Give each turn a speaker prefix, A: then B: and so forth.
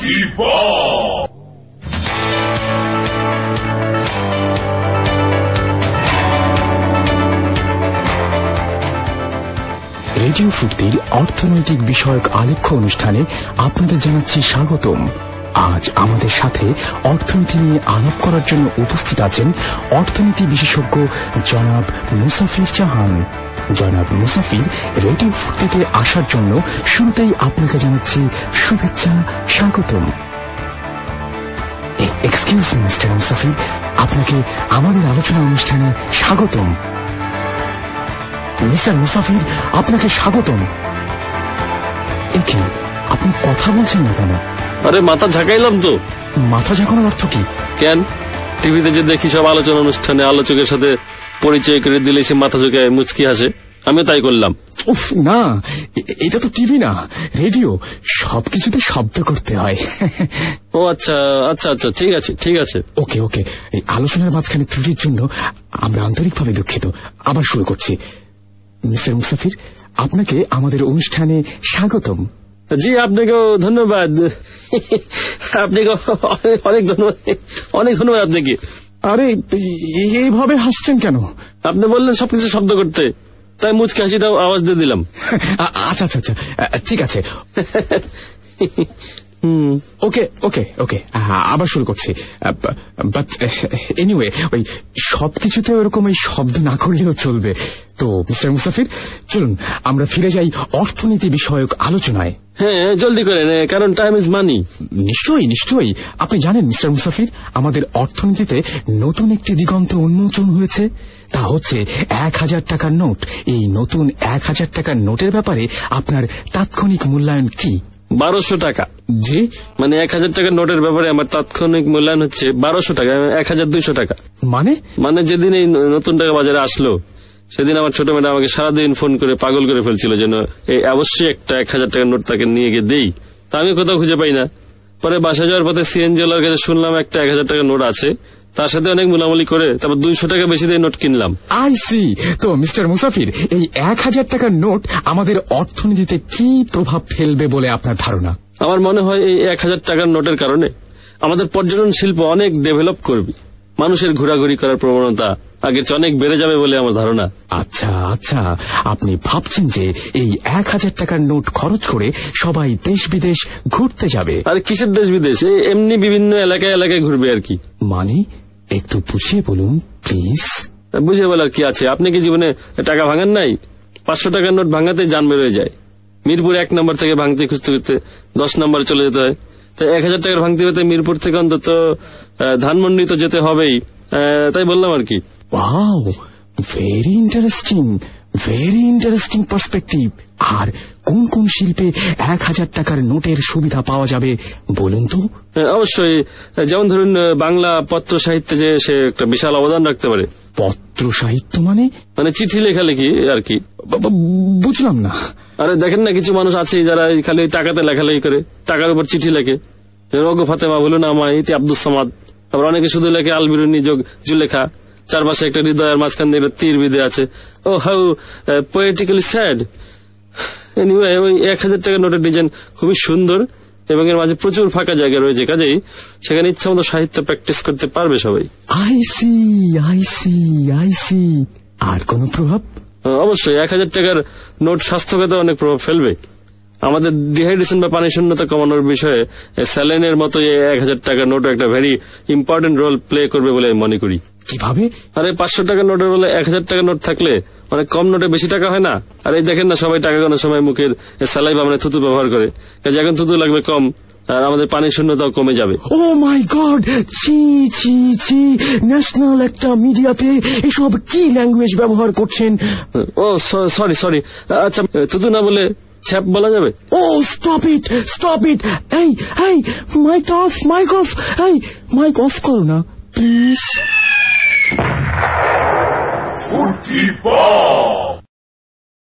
A: ফুর্তিবাজ।
B: Radio ফুর্তির অর্থনৈতিক বিষয়ক আলেখ্য অনুষ্ঠানে আপনাদের জানাচ্ছি স্বাগতম। আজ আমাদের সাথে অর্থনীতি নিয়ে আলাপ করার জন্য উপস্থিত আছেন অর্থনীতি বিশেষজ্ঞ জনাব মুসাফির জাহান। জনাব মুসাফির রেডিও ফুর্তিতে আসার জন্য শুরুতেই আপনাকে জানাচ্ছি শুভেচ্ছা, স্বাগতম। এক্সকিউজ মি মিস্টার মুসাফির, আপনাকে আমাদের আলোচনা অনুষ্ঠানে স্বাগতম। মিস্টার মুসাফির, আপনাকে স্বাগতম। একে আপনি কথা বলছেন না কেন?
C: আরে মাথা ঝাঁকাইলাম তো।
B: মাথা ঝাঁকানোর অর্থ কি?
C: কেন, টিভিতে যে দেখি সব আলোচনা অনুষ্ঠানে আলোচকের সাথে পরিচয় করে দিলে সে মাথা ঝুঁকায় মুচকি হাসে, আমি তাই করলাম।
B: উফ না, এটা তো টিভি না, রেডিও। সবকিছুতে শব্দ করতে হয়।
C: ও আচ্ছা আচ্ছা আচ্ছা, ঠিক আছে ঠিক আছে।
B: ওকে ওকে, এই আলোচনার মাঝখানে ত্রুটির জন্য আমরা আন্তরিকভাবে দুঃখিত। আবার শুরু করছি। মিস্টার মুসাফির, আপনাকে আমাদের অনুষ্ঠানে স্বাগতম।
C: জি, আপনাকেও ধন্যবাদ। আপনাকে অনেক ধন্যবাদ, অনেক ধন্যবাদ আপনাকে।
B: আরে এইভাবে হাসছেন কেন?
C: আপনি বললেন সবকিছু শব্দ করতে, তাই মুচকি হাসিটাও আওয়াজ দিয়ে দিলাম।
B: আচ্ছা আচ্ছা আচ্ছা, ঠিক আছে। ওকে ওকে ওকে, আবার শুরু করছি। বাট এনিওয়ে, ওই সবকিছুতে ওরকম ওই শব্দ না করলেও চলবে। তো মিস্টার মুসাফির, চলুন আমরা ফিরে যাই অর্থনীতি বিষয়ক আলোচনায়।
C: হ্যাঁ, জলদি করেন, কারণ টাইম ইজ মানি।
B: নিশ্চয়ই নিশ্চয়ই। আপনি জানেন মিস্টার মুসাফির, আমাদের অর্থনীতিতে নতুন একটি দিগন্ত উন্মোচন হয়েছে। তা হচ্ছে 1000 টাকার নোট। এই নতুন 1000 টাকার নোটের ব্যাপারে আপনার তাৎক্ষণিক মূল্যায়ন কি?
C: 1200 টাকা।
B: জি,
C: মানে 1000 টাকার নোটের ব্যাপারে আমার তাৎক্ষণিক মূল্যায়ন হচ্ছে 1200 টাকা, 1200 টাকা।
B: মানে
C: যেদিন এই নতুন টাকা বাজারে আসলো, সেদিন আমার ছোট মেয়েটা আমাকে সারাদিন ফোন করে পাগল করে ফেলছিল যেন এই অবশ্যই একটা 1000 টাকার নোট তাকে নিয়ে গিয়ে দেই। তা আমি কোথাও খুঁজে পাই না। পরে বাসা যাওয়ার পথে সিএনজি ওয়ালার কাছে শুনলাম একটা 1000 টাকার নোট আছে। তার সাথে অনেক মুলামুলি করে তারপর 200 টাকা বেশি দিয়ে নোট কিনলাম।
B: I C. তো মিস্টার মুসাফির, এই 1000 টাকার নোট আমাদের অর্থনীতিতে কি প্রভাব ফেলবে বলে আপনার ধারণা?
C: আমার মনে হয় এই 1000 টাকার নোটের কারণে আমাদের পর্যটন শিল্প অনেক ডেভেলপ করবে। মানুষের ঘোরাঘুরি করার প্রবণতা আগের চেয়ে অনেক বেড়ে যাবে বলে আমার ধারণা।
B: আচ্ছা আচ্ছা, আপনি ভাবছেন যে এই 1000 টাকার নোট খরচ করে সবাই দেশ বিদেশ ঘুরতে যাবে?
C: আর কিসের দেশ বিদেশ, এমনি বিভিন্ন এলাকায় এলাকায় ঘুরবে আর কি।
B: মানে একটু বুঝিয়ে বলুন প্লিজ।
C: বুঝিয়ে বলার কি আছে, আপনি কি জীবনে টাকা ভাঙান নাই? 500 টাকার নোট ভাঙাতেই জান বের হয়ে যায়। মিরপুর 1 নম্বর থেকে ভাঙতে খুঁজতে খুঁজতে 10 নম্বরে চলে যেতে হয়। তাই 1000 টাকার ভাঙতে হতে মিরপুর থেকে অন্তত ধানমন্ডি তো যেতে হবেই। তাই বললাম আর কি।
B: Wow, very interesting perspective. আর কোন কোন শিল্পে 1000 টাকার নোটের সুবিধা পাওয়া যাবে বলুন তো?
C: অবশ্যই, যেমন ধরুন বাংলা পত্র সাহিত্যে যে সে একটা বিশাল অবদান রাখতে পারে।
B: পত্র সাহিত্য মানে
C: চিঠি লেখালেখি আর কি।
B: বুঝলাম না।
C: আরে দেখেন না, কিছু মানুষ আছে যারা খালি টাকাতে লেখালেখি করে, টাকার উপর চিঠি লেখে। রগু ফাতেমা, বলুন আমায়, ইতি আব্দুস সামাদ। আবার অনেকে শুধু লেখে আলবিরুনি যোগ জুলেখা, চারপাশে একটা হৃদয়ের মাঝখান দিয়ে তীর বিঁধে আছে। Oh how poetically sad. Anyway, ওই 1000 টাকার নোটের ডিজাইন খুবই সুন্দর এবং এর মাঝে প্রচুর ফাঁকা জায়গা রয়েছে, কাজেই সেখানে ইচ্ছা মতো সাহিত্য প্র্যাকটিস করতে পারবে সবাই।
B: I C. আর কোন প্রভাব?
C: অবশ্যই 1000 টাকার নোট স্বাস্থ্যগত অনেক প্রভাব ফেলবে। আমাদের ডিহাইড্রেশন বা পানি শূন্যতা কমানোর বিষয়ে স্যালাইনের মতো 1000 টাকার নোট একটা ভেরি ইম্পর্টেন্ট রোল প্লে করবে বলে মনে করি।
B: কিভাবে?
C: আরে 500 টাকার নোটের বলে 1000 টাকার নোট থাকলে অনেক কম নোটে বেশি টাকা হয় না। আর এই দেখেন না, সবাই টাকা গোনার সময় মুখের স্যালাই বা থুতু ব্যবহার করে, কাজে এখন থুতু লাগবে কম আর আমাদের পানি শূন্যতাও কমে যাবে।
B: ও মাই গড, ছি, ন্যাশনাল একটা মিডিয়াতে এসব কি ল্যাঙ্গুয়েজ ব্যবহার করছেন?
C: Oh sorry. আচ্ছা, থুতু না বলে ছ্যাপ বলা যাবে?
B: Oh stop it. এই মাইক অফ করো না প্লিজ।
A: ফুর্তিবাজ।